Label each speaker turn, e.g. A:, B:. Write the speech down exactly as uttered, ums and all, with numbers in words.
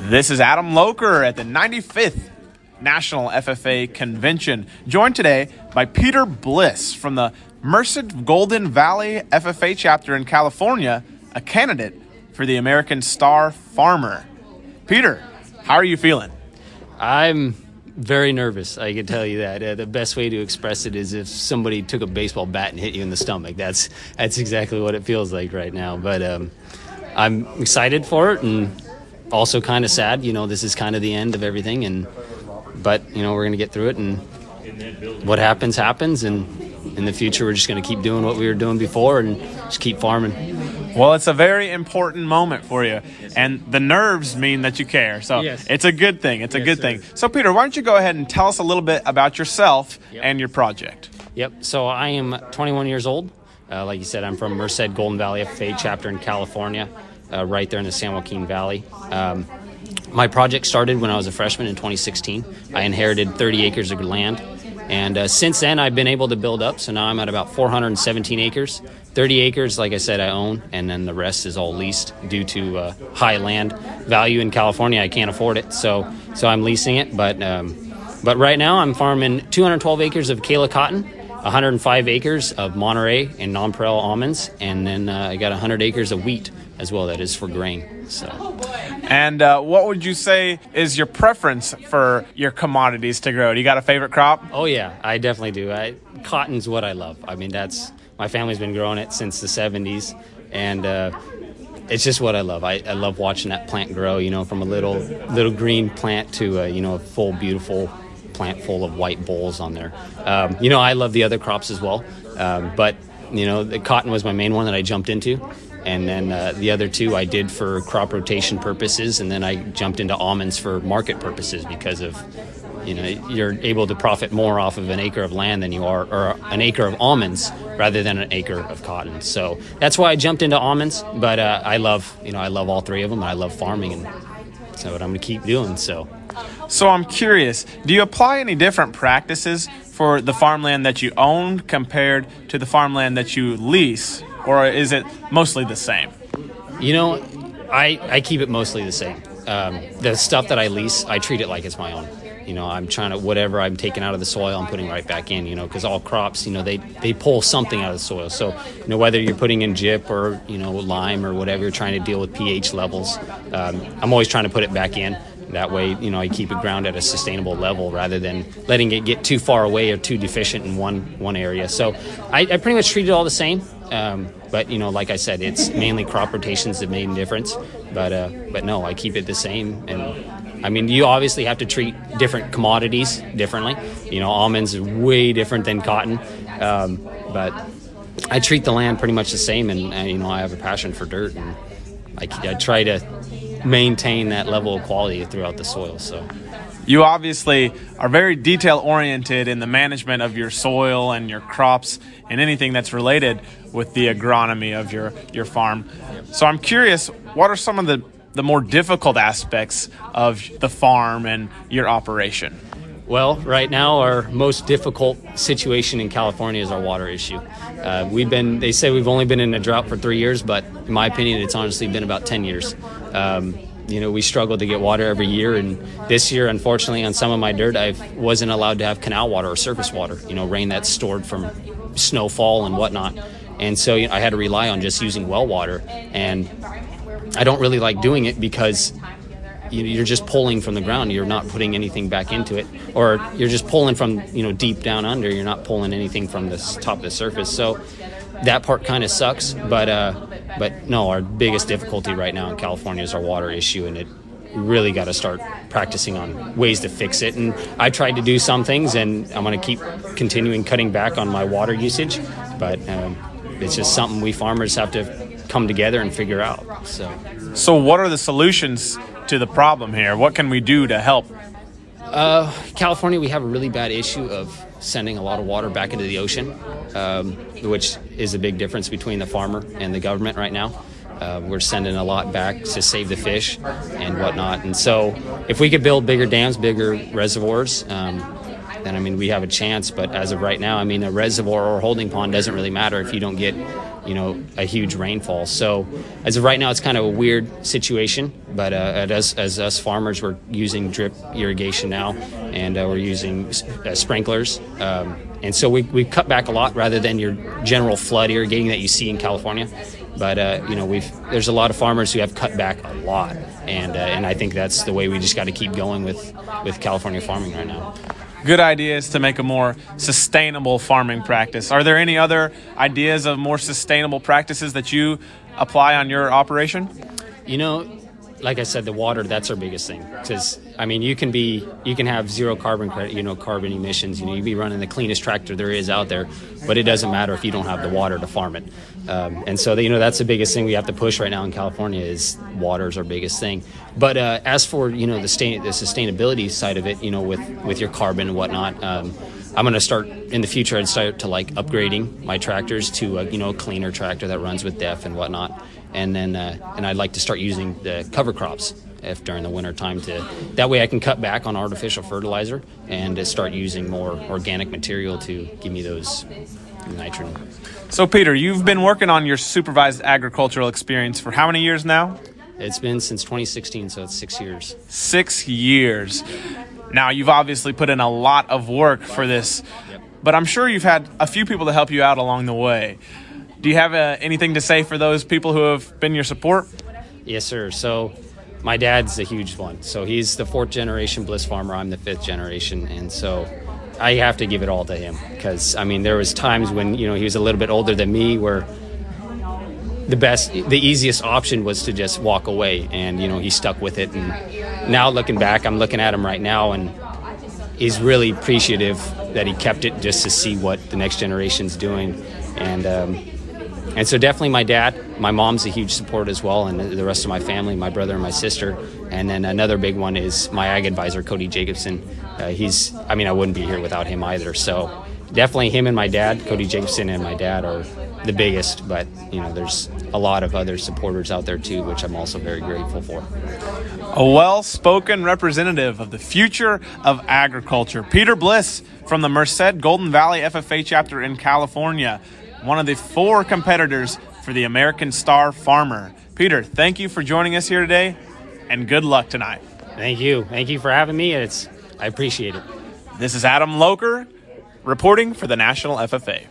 A: This is Adam Locher at the ninety-fifth National F F A Convention, joined today by Peter Bliss from the Merced Golden Valley F F A chapter in California, a candidate for the American Star Farmer. Peter, how are you feeling?
B: I'm very nervous, I can tell you that. Uh, the best way to express it is if somebody took a baseball bat and hit you in the stomach. That's that's exactly what it feels like right now. But um, I'm excited for it and also kind of sad. You know, this is kind of the end of everything. And But, you know, we're going to get through it. And what happens, happens. And in the future, we're just going to keep doing what we were doing before and just keep farming.
A: Well, it's a very important moment for you, and the nerves mean that you care, so
B: yes.
A: It's a good thing. It's a
B: yes,
A: good
B: sir.
A: thing. So, Peter, why don't you go ahead and tell us a little bit about yourself
B: Yep.
A: and your project?
B: Yep. So I am twenty-one years old. Uh, like you said, I'm from Merced Golden Valley F F A chapter in California, uh, right there in the San Joaquin Valley. Um, my project started when I was a freshman in twenty sixteen. I inherited thirty acres of land. And uh, since then, I've been able to build up. So now I'm at about four hundred seventeen acres. thirty acres, like I said, I own. And then the rest is all leased due to uh, high land value in California. I can't afford it. So so I'm leasing it. But um, but right now, I'm farming two hundred twelve acres of Kayla cotton, one hundred five acres of Monterey and nonpareil almonds. And then uh, I got one hundred acres of wheat as well. That is for grain. So.
A: And uh, what would you say is your preference for your commodities to grow? Do you got a favorite crop?
B: Oh, yeah, I definitely do. I, cotton's what I love. I mean, that's my family's been growing it since the seventies, and uh, it's just what I love. I, I love watching that plant grow, you know, from a little little green plant to, a, you know, a full, beautiful plant full of white bolls on there. Um, you know, I love the other crops as well, um, but, you know, the cotton was my main one that I jumped into. And then uh, the other two I did for crop rotation purposes, and then I jumped into almonds for market purposes because of, you know, you're able to profit more off of an acre of land than you are, or an acre of almonds rather than an acre of cotton. So that's why I jumped into almonds. But uh, I love, you know, I love all three of them. I love farming, and so what I'm going to keep doing. So.
A: So I'm curious, do you apply any different practices for the farmland that you own compared to the farmland that you lease? Or is it mostly the same?
B: You know, I, I keep it mostly the same. Um, the stuff that I lease, I treat it like it's my own. You know, I'm trying to, whatever I'm taking out of the soil, I'm putting right back in, you know, because all crops, you know, they, they pull something out of the soil. So, you know, whether you're putting in gyp or, you know, lime or whatever, you're trying to deal with pH levels, um, I'm always trying to put it back in. That way, you know, I keep it ground at a sustainable level rather than letting it get too far away or too deficient in one one area. So I, I pretty much treat it all the same. Um, but, you know, like I said, it's mainly crop rotations that made a difference. But, uh, but no, I keep it the same. And, I mean, you obviously have to treat different commodities differently. You know, almonds are way different than cotton. Um, but I treat the land pretty much the same. And, and, you know, I have a passion for dirt. And I, I try to maintain that level of quality throughout the soil. So
A: you obviously are very detail oriented in the management of your soil and your crops and anything that's related with the agronomy of your your farm. So I'm curious, what are some of the the more difficult aspects of the farm and your operation?
B: Well, right now our most difficult situation in California is our water issue. Uh, we've been, they say we've only been in a drought for three years, but in my opinion, it's honestly been about ten years. Um, you know, we struggle to get water every year, and this year, unfortunately, on some of my dirt, I wasn't allowed to have canal water or surface water, you know, rain that's stored from snowfall and whatnot. And so you know, I had to rely on just using well water, and I don't really like doing it because you're just pulling from the ground. You're not putting anything back into it, or you're just pulling from, you know, deep down under. You're not pulling anything from the top of the surface. So that part kind of sucks. But uh, but no, our biggest difficulty right now in California is our water issue, and it really got to start practicing on ways to fix it. And I tried to do some things, and I'm going to keep continuing cutting back on my water usage. But um, it's just something we farmers have to come together and figure out. So,
A: so what are the solutions to the problem here? What can we do to help?
B: Uh, California, we have a really bad issue of sending a lot of water back into the ocean, um, which is a big difference between the farmer and the government right now. Uh, we're sending a lot back to save the fish and whatnot. And so if we could build bigger dams, bigger reservoirs, um, then, I mean, we have a chance. But as of right now, I mean, a reservoir or holding pond doesn't really matter if you don't get, you know, a huge rainfall. So as of right now, it's kind of a weird situation. But uh, as, as us farmers, we're using drip irrigation now, and uh, we're using uh, sprinklers. Um, and so we we cut back a lot rather than your general flood irrigating that you see in California. But uh, you know, we've there's a lot of farmers who have cut back a lot, and uh, and I think that's the way we just got to keep going with with California farming right now.
A: Good ideas to make a more sustainable farming practice. Are there any other ideas of more sustainable practices that you apply on your operation?
B: You know, like I said, the water, that's our biggest thing. Because, I mean, you can be, you can have zero carbon credit, you know, carbon emissions. You know, you be running the cleanest tractor there is out there, but it doesn't matter if you don't have the water to farm it. Um, and so, you know, that's the biggest thing we have to push right now in California is water is our biggest thing. But uh, as for, you know, the, stain, the sustainability side of it, you know, with, with your carbon and whatnot, um, I'm going to start in the future. I'd start to like upgrading my tractors to a, you know, a cleaner tractor that runs with D E F and whatnot. And then, uh, and I'd like to start using the cover crops if during the winter time to, that way I can cut back on artificial fertilizer and to start using more organic material to give me those nitrogen.
A: So Peter, you've been working on your supervised agricultural experience for how many years now?
B: It's been since twenty sixteen, so it's six years.
A: Six years. Now, you've obviously put in a lot of work for this, yep. But I'm sure you've had a few people to help you out along the way. Do you have uh, anything to say for those people who have been your support?
B: Yes, sir. So my dad's a huge one. So he's the fourth generation Bliss farmer. I'm the fifth generation. And so I have to give it all to him because, I mean, there was times when, you know, he was a little bit older than me where the best, the easiest option was to just walk away. And, you know, he stuck with it. And now looking back, I'm looking at him right now and he's really appreciative that he kept it just to see what the next generation's doing. And, um, And so definitely my dad, my mom's a huge support as well, and the rest of my family, my brother and my sister. And then another big one is my ag advisor, Cody Jacobson. Uh, he's, I mean, I wouldn't be here without him either. So definitely him and my dad, Cody Jacobson and my dad are the biggest, but you know, there's a lot of other supporters out there too, which I'm also very grateful for.
A: A well-spoken representative of the future of agriculture, Peter Bliss from the Merced Golden Valley F F A chapter in California. One of the four competitors for the American Star Farmer. Peter, thank you for joining us here today, and good luck tonight.
B: Thank you. Thank you for having me. It's I appreciate it.
A: This is Adam Locher reporting for the National F F A.